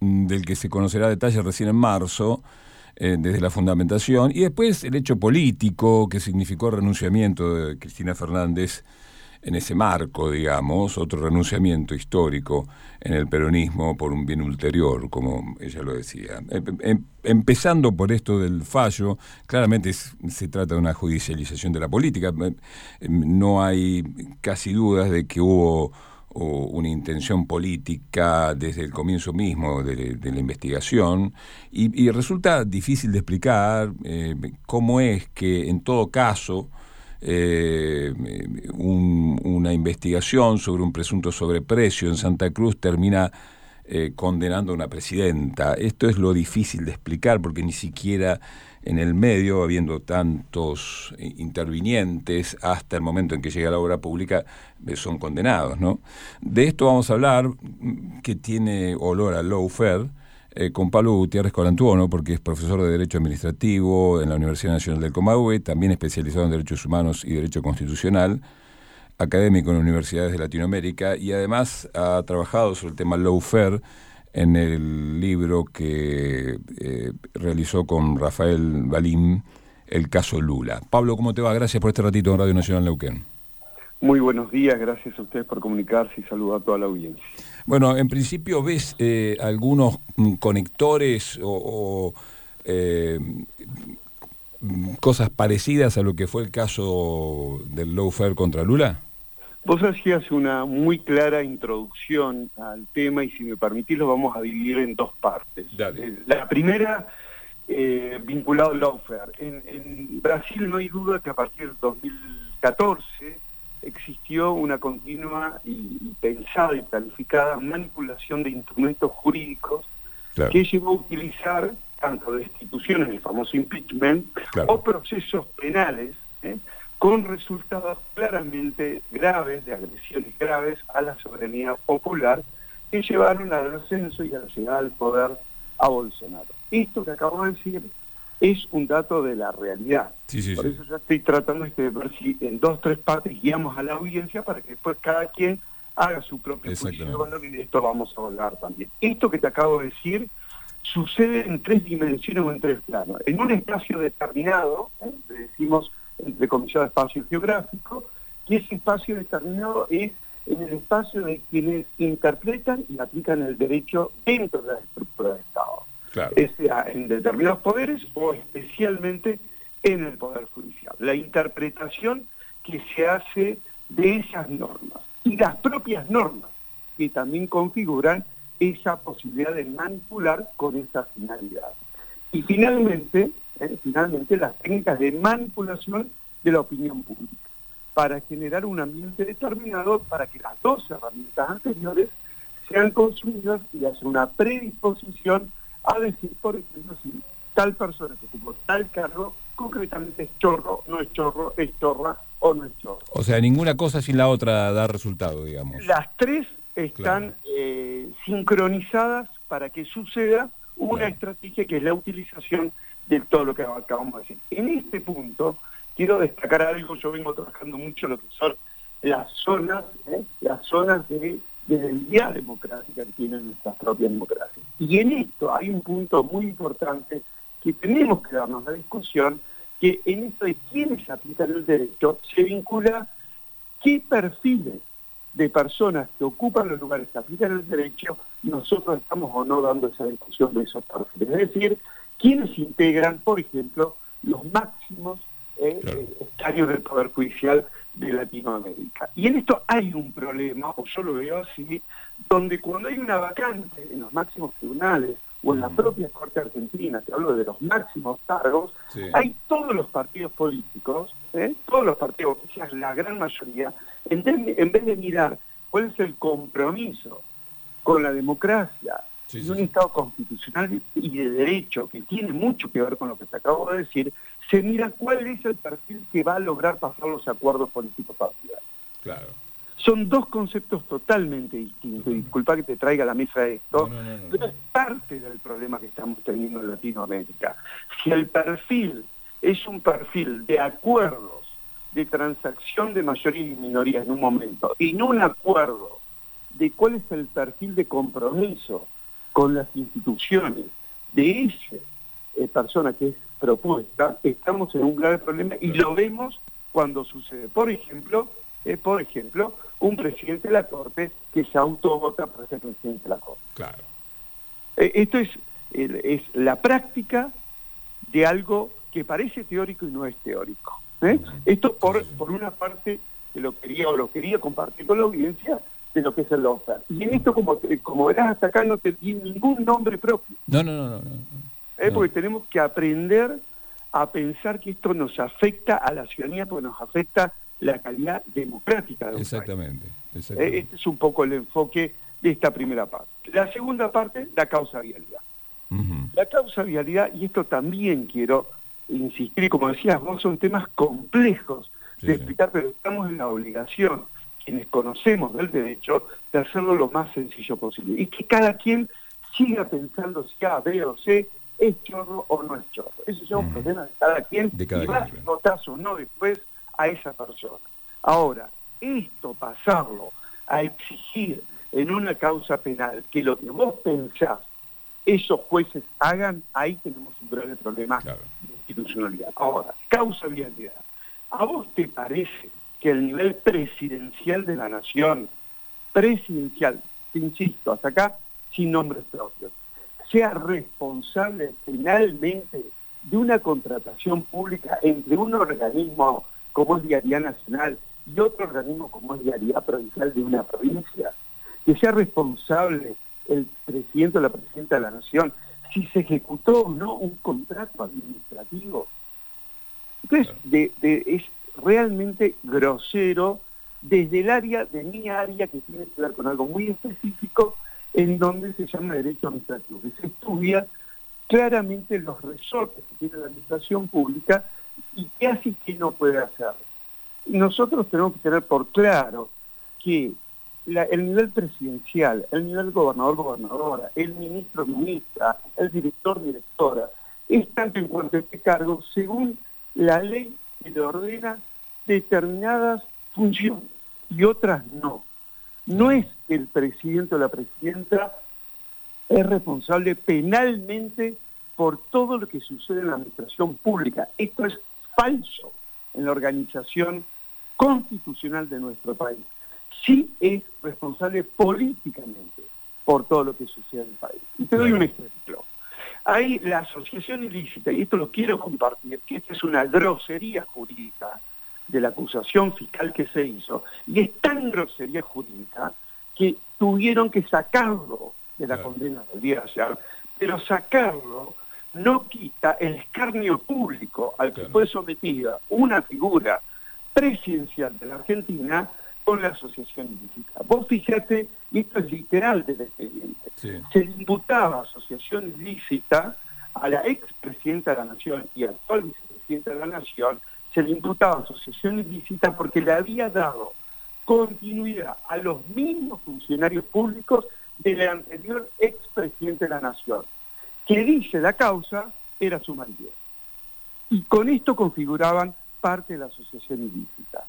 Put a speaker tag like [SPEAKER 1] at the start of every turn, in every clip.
[SPEAKER 1] del que se conocerá detalle recién en marzo, desde la fundamentación, y después el hecho político que significó el renunciamiento de Cristina Fernández en ese marco, digamos, otro renunciamiento histórico en el peronismo por un bien ulterior, como ella lo decía. Empezando por esto del fallo, claramente se trata de una judicialización de la política. No hay casi dudas de que hubo una intención política desde el comienzo mismo de la investigación, y resulta difícil de explicar cómo es que en todo caso una investigación sobre un presunto sobreprecio en Santa Cruz termina condenando a una presidenta. Esto es lo difícil de explicar, porque ni siquiera en el medio, habiendo tantos intervinientes, hasta el momento en que llega la obra pública, son condenados, ¿no? De esto vamos a hablar, que tiene olor a lawfare, con Pablo Gutiérrez Colantuono, porque es profesor de Derecho Administrativo en la Universidad Nacional del Comahue, también especializado en Derechos Humanos y Derecho Constitucional, académico en universidades de Latinoamérica, y además ha trabajado sobre el tema lawfare en el libro que realizó con Rafael Balín, El caso Lula. Pablo, ¿cómo te va? Gracias por este ratito en Radio Nacional Neuquén.
[SPEAKER 2] Muy buenos días, gracias a ustedes por comunicarse y saludar a toda la audiencia.
[SPEAKER 1] Bueno, en principio, ¿ves algunos conectores o cosas parecidas a lo que fue el caso del lawfare contra Lula?
[SPEAKER 2] Vos hacías una muy clara introducción al tema, y si me permitís lo vamos a dividir en dos partes.
[SPEAKER 1] Dale.
[SPEAKER 2] La primera, vinculado al lawfare. En Brasil no hay duda que a partir del 2014 existió una continua y pensada y planificada manipulación de instrumentos jurídicos, claro, que llevó a utilizar tanto destituciones, el famoso impeachment, claro, o procesos penales, con resultados claramente graves, de agresiones graves a la soberanía popular, que llevaron al ascenso y a la llegada al poder a Bolsonaro. Esto que acabo de decir es un dato de la realidad.
[SPEAKER 1] Sí,
[SPEAKER 2] Por eso ya estoy tratando de ver si en 2 o 3 partes guiamos a la audiencia para que después cada quien haga su propio juicio de valor, y de esto vamos a hablar también. Esto que te acabo de decir sucede en 3 dimensiones o en 3 planos. En un espacio determinado, le decimos entre comillas espacio geográfico, que ese espacio determinado es en el espacio de quienes interpretan y aplican el derecho dentro de la estructura de Estado. Claro. Sea en determinados poderes o especialmente en el Poder Judicial. La interpretación que se hace de esas normas y las propias normas que también configuran esa posibilidad de manipular con esa finalidad. Y finalmente las técnicas de manipulación de la opinión pública para generar un ambiente determinado para que las 2 herramientas anteriores sean consumidas y hacer una predisposición a decir, por ejemplo, si tal persona que ocupó tal cargo, concretamente es chorro, no es chorro, es chorra o no es chorro.
[SPEAKER 1] O sea, ninguna cosa sin la otra da resultado, digamos.
[SPEAKER 2] Las 3 están sincronizadas para que suceda una estrategia que es la utilización de todo lo que acabamos de decir. En este punto, quiero destacar algo. Yo vengo trabajando mucho lo que son las zonas de debilidad democrática que tienen nuestras propias democracias. Y en esto hay un punto muy importante que tenemos que darnos la discusión, que en esto de quiénes aplican el derecho se vincula qué perfiles de personas que ocupan los lugares que aplican el derecho nosotros estamos o no dando esa discusión de esos perfiles. Es decir, quiénes integran, por ejemplo, los máximos escaños del Poder Judicial de Latinoamérica. Y en esto hay un problema, o yo lo veo así, donde cuando hay una vacante en los máximos tribunales o en la propia Corte Argentina, que hablo de los máximos cargos, hay todos los partidos políticos, todos los partidos oficiales, la gran mayoría, en vez de mirar cuál es el compromiso con la democracia y un Estado constitucional y de derecho, que tiene mucho que ver con lo que te acabo de decir, se mira cuál es el perfil que va a lograr pasar los acuerdos políticos partidarios.
[SPEAKER 1] Claro.
[SPEAKER 2] Son 2 conceptos totalmente distintos. Disculpa que te traiga a la mesa esto, pero es parte del problema que estamos teniendo en Latinoamérica. Si el perfil es un perfil de acuerdos, de transacción de mayoría y minoría en un momento, y no un acuerdo de cuál es el perfil de compromiso con las instituciones de esa persona que es propuesta, estamos en un grave problema y lo vemos cuando sucede. Por ejemplo, un presidente de la Corte que se autovota para ser presidente de la Corte.
[SPEAKER 1] Claro.
[SPEAKER 2] Esto es la práctica de algo que parece teórico y no es teórico. Esto por una parte que lo quería compartir con la audiencia de lo que es el lawfare. Y en esto, como verás, hasta acá no te di ningún nombre propio.
[SPEAKER 1] No.
[SPEAKER 2] Porque tenemos que aprender a pensar que esto nos afecta a la ciudadanía, porque nos afecta la calidad democrática de un
[SPEAKER 1] Exactamente.
[SPEAKER 2] país. Este es un poco el enfoque de esta primera parte. La segunda parte, la causa vialidad. La causa vialidad, y esto también quiero insistir, como decías vos, son temas complejos de explicar, pero estamos en la obligación, quienes conocemos del derecho, de hacerlo lo más sencillo posible. Y que cada quien siga pensando si A, B o C es chorro o no es chorro. Eso es un problema de cada quien, y va a notazo o no después a esa persona. Ahora, esto pasarlo a exigir en una causa penal que lo que vos pensás esos jueces hagan, ahí tenemos un grave problema de institucionalidad. Ahora, causa vialidad. ¿A vos te parece que el nivel presidencial de la nación, presidencial, te insisto, hasta acá, sin nombres propios, sea responsable penalmente de una contratación pública entre un organismo como es Vialidad Nacional y otro organismo como es Vialidad Provincial de una provincia? Que sea responsable el presidente o la presidenta de la nación si se ejecutó o no un contrato administrativo. Entonces, es realmente grosero desde el área, de mi área, que tiene que ver con algo muy específico, en donde se llama derecho administrativo, que se estudia claramente los resortes que tiene la administración pública y qué hace y qué no puede hacer. Y nosotros tenemos que tener por claro que el nivel presidencial, el nivel gobernador-gobernadora, el ministro-ministra, el director-directora, es tanto en cuanto a este cargo según la ley que le ordena determinadas funciones y otras no. No es que el presidente o la presidenta es responsable penalmente por todo lo que sucede en la administración pública. Esto es falso en la organización constitucional de nuestro país. Sí es responsable políticamente por todo lo que sucede en el país. Y te doy un ejemplo. Hay la asociación ilícita, y esto lo quiero compartir, que esta es una grosería jurídica de la acusación fiscal que se hizo, y es tan grosería jurídica que tuvieron que sacarlo de la condena del día de ayer, pero sacarlo no quita el escarnio público al que fue sometida una figura presidencial de la Argentina con la asociación ilícita. Vos fíjate, y esto es literal del expediente, se le imputaba asociación ilícita a la expresidenta de la Nación y actual vicepresidenta de la Nación, se le imputaba asociación ilícita porque le había dado continuidad a los mismos funcionarios públicos del anterior expresidente de la Nación, que dice la causa era su marido. Y con esto configuraban parte de la asociación ilícita.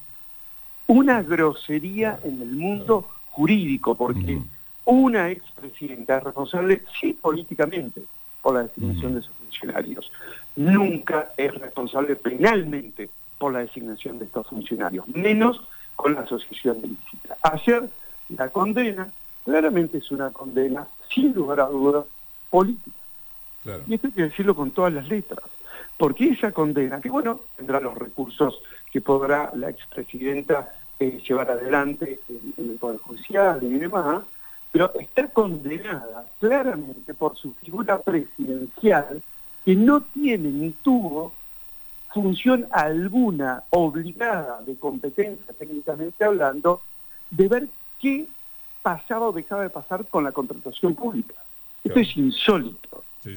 [SPEAKER 2] Una grosería en el mundo jurídico, porque una expresidenta es responsable, sí, políticamente, por la designación de sus funcionarios. Nunca es responsable penalmente por la designación de estos funcionarios, menos con la asociación ilícita. Ayer, la condena, claramente es una condena, sin lugar a dudas, política. Claro. Y esto hay que decirlo con todas las letras, porque esa condena, que bueno, tendrá los recursos que podrá la expresidenta llevar adelante en el Poder Judicial y demás, pero está condenada claramente por su figura presidencial, que no tiene ni tuvo función alguna obligada de competencia técnicamente hablando, de ver qué pasaba o dejaba de pasar con la contratación pública. Esto es insólito. Sí.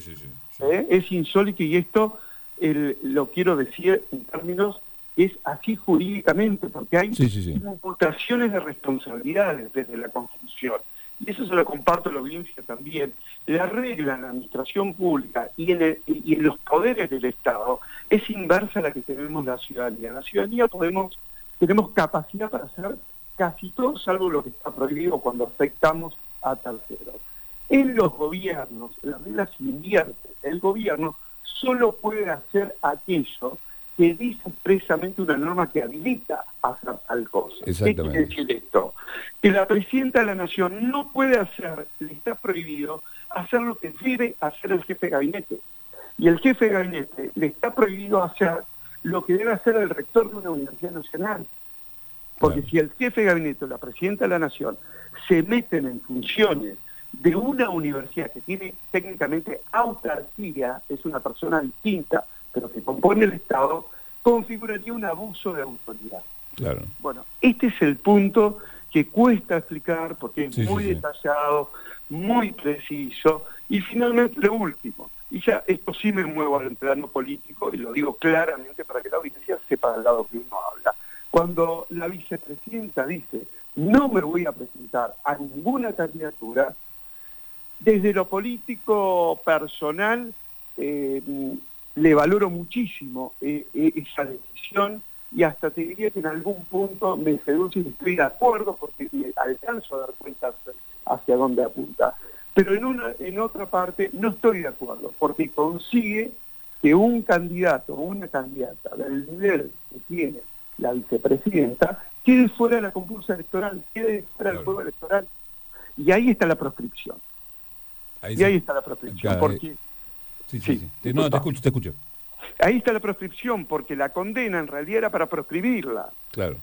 [SPEAKER 2] Es insólito, y esto lo quiero decir en términos, es así jurídicamente, porque hay imputaciones de responsabilidades desde la Constitución. Y eso se lo comparto a la audiencia también. La regla en la administración pública y en los poderes del Estado es inversa a la que tenemos la ciudadanía. La ciudadanía tenemos capacidad para hacer casi todo, salvo lo que está prohibido cuando afectamos a terceros. En los gobiernos, las reglas se invierten. El gobierno solo puede hacer aquello que dice expresamente una norma que habilita a hacer tal cosa. ¿Qué quiere decir esto? Que la presidenta de la Nación no puede hacer, le está prohibido hacer lo que debe hacer el jefe de gabinete. Y el jefe de gabinete le está prohibido hacer lo que debe hacer el rector de una universidad nacional. Porque si el jefe de gabinete o la presidenta de la Nación se meten en funciones de una universidad que tiene técnicamente autarquía, es una persona distinta, pero que compone el Estado, configuraría un abuso de autoridad.
[SPEAKER 1] Claro.
[SPEAKER 2] Bueno, este es el punto que cuesta explicar porque es muy detallado, muy preciso, y finalmente lo último, y ya esto sí me muevo al plano político, y lo digo claramente para que la audiencia sepa del lado que uno habla. Cuando la vicepresidenta dice, no me voy a presentar a ninguna candidatura, desde lo político personal, le valoro muchísimo esa decisión, y hasta te diría que en algún punto me seduce y estoy de acuerdo porque me alcanzo a dar cuenta hacia dónde apunta. Pero en otra parte no estoy de acuerdo, porque consigue que un candidato o una candidata del nivel que tiene la vicepresidenta quede fuera de la concursa electoral, quede fuera del juego electoral. Y ahí está la proscripción. Ahí está la proscripción, porque...
[SPEAKER 1] No, te escucho.
[SPEAKER 2] Ahí está la proscripción, porque la condena en realidad era para proscribirla.
[SPEAKER 1] Claro.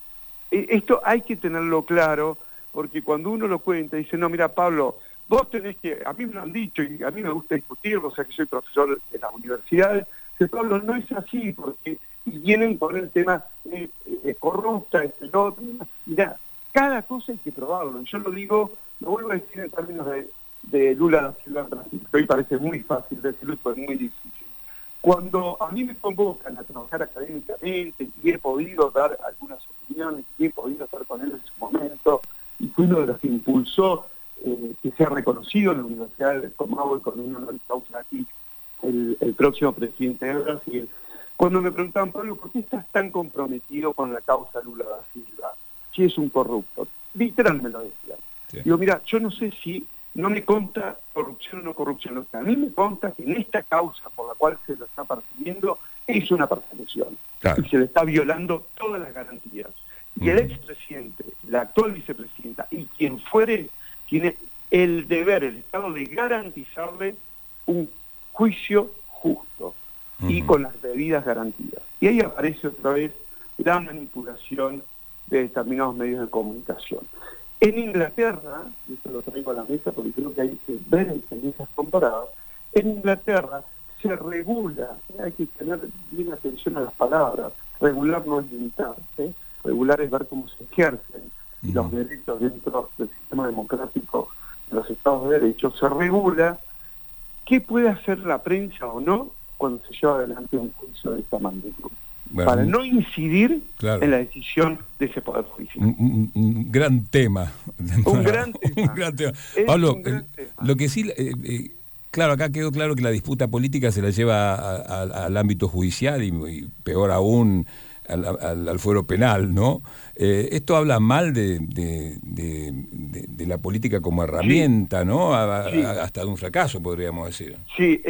[SPEAKER 2] Esto hay que tenerlo claro, porque cuando uno lo cuenta, dice, no, mira, Pablo, vos tenés que, a mí me lo han dicho, y a mí me gusta discutirlo, o sea que soy profesor de las universidades, dice, Pablo, no es así, porque vienen con el tema corrupta, el otro. Mirá, cada cosa hay que probarlo. Yo lo digo, lo vuelvo a decir en términos de Lula da Silva en Brasil, que hoy parece muy fácil decirlo, pero es muy difícil. Cuando a mí me convocan a trabajar académicamente y he podido dar algunas opiniones, y he podido estar con él en su momento, y fui uno de los que impulsó que sea reconocido en la Universidad de Comahue con un honoris causa aquí, el próximo presidente de Brasil. Cuando me preguntaban, Pablo, ¿por qué estás tan comprometido con la causa Lula da Silva? Si es un corrupto. Literal me lo decía. Digo, mira, yo no sé si no me consta corrupción o no corrupción. Lo que a mí me consta que en esta causa por la cual se lo está persiguiendo es una persecución. Claro. Y se le está violando todas las garantías. Y el expresidente, la actual vicepresidenta y quien fuere, tiene el deber, el Estado, de garantizarle un juicio justo y con las debidas garantías. Y ahí aparece otra vez la manipulación de determinados medios de comunicación. En Inglaterra, y esto lo traigo a la mesa porque creo que hay que ver experiencias comparadas, en Inglaterra se regula, hay que tener bien atención a las palabras, regular no es limitar, regular es ver cómo se ejercen los derechos dentro del sistema democrático de los Estados de Derecho. Se regula qué puede hacer la prensa o no cuando se lleva adelante un juicio de esta magnitud. Bueno, para no incidir en la decisión de ese Poder Judicial.
[SPEAKER 1] Un gran tema.
[SPEAKER 2] Un gran tema.
[SPEAKER 1] Pablo, lo que sí, claro, acá quedó claro que la disputa política se la lleva al ámbito judicial y peor aún al fuero penal, ¿no? Esto habla mal de la política como herramienta, ¿no? Hasta de un fracaso, podríamos decir.
[SPEAKER 2] Sí,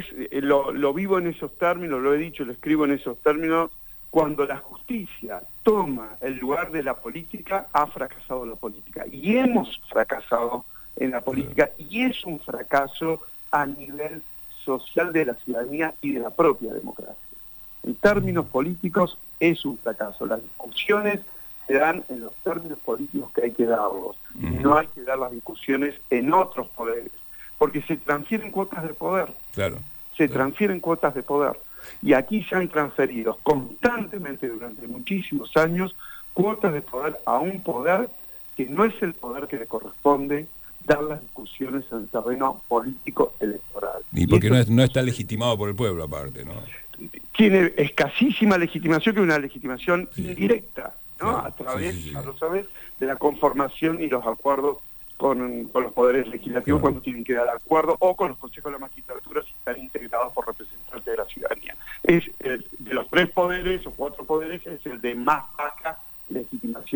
[SPEAKER 2] lo vivo en esos términos, lo he dicho, lo escribo en esos términos. Cuando la justicia toma el lugar de la política, ha fracasado la política. Y hemos fracasado en la política, y es un fracaso a nivel social de la ciudadanía y de la propia democracia. En términos políticos es un fracaso. Las discusiones se dan en los términos políticos que hay que darlos. No hay que dar las discusiones en otros poderes, porque se transfieren cuotas de poder. Se transfieren cuotas de poder. Y aquí se han transferido constantemente durante muchísimos años cuotas de poder a un poder que no es el poder que le corresponde dar las discusiones en el terreno político electoral.
[SPEAKER 1] Y porque no está legitimado por el pueblo aparte, ¿no?
[SPEAKER 2] Tiene escasísima legitimación, que es una legitimación indirecta, ¿no? A través, ya lo sabes, de la conformación y los acuerdos con los poderes legislativos cuando tienen que dar acuerdo, o con los consejos de la magistratura si están integrados por representantes de la ciudadanía. Es de los 3 poderes o 4 poderes, es el de más baja legitimación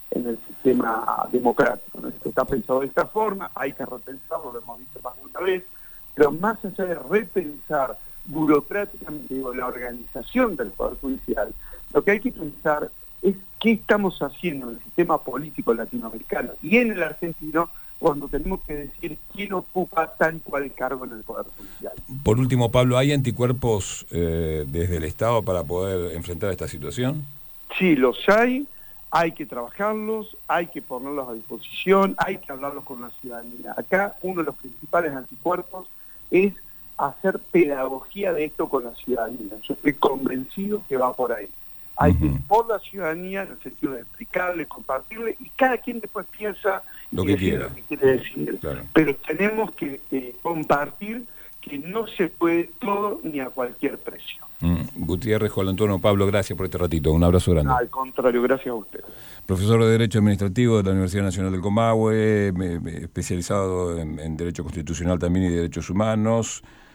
[SPEAKER 2] en el sistema democrático, ¿no? Esto está pensado de esta forma, hay que repensarlo, lo hemos visto más de una vez, pero más allá de repensar burocráticamente la organización del Poder Judicial, lo que hay que pensar es qué estamos haciendo en el sistema político latinoamericano y en el argentino cuando tenemos que decir quién ocupa tal cual cargo en el Poder Judicial.
[SPEAKER 1] Por último, Pablo, ¿hay anticuerpos desde el Estado para poder enfrentar esta situación?
[SPEAKER 2] Sí, los hay que trabajarlos, hay que ponerlos a disposición, hay que hablarlos con la ciudadanía. Acá uno de los principales anticuerpos es hacer pedagogía de esto con la ciudadanía. Yo estoy convencido que va por ahí. Hay que ir por la ciudadanía en el sentido de explicarle, compartirle, y cada quien después piensa
[SPEAKER 1] lo que quiera.
[SPEAKER 2] Lo que quiere decir.
[SPEAKER 1] Claro.
[SPEAKER 2] Pero tenemos que compartir que no se puede todo ni a cualquier precio.
[SPEAKER 1] Gutiérrez, Juan Antonio, Pablo, gracias por este ratito. Un abrazo grande.
[SPEAKER 2] Al contrario, gracias a ustedes.
[SPEAKER 1] Profesor de Derecho Administrativo de la Universidad Nacional del Comahue, especializado en Derecho Constitucional también y Derechos Humanos.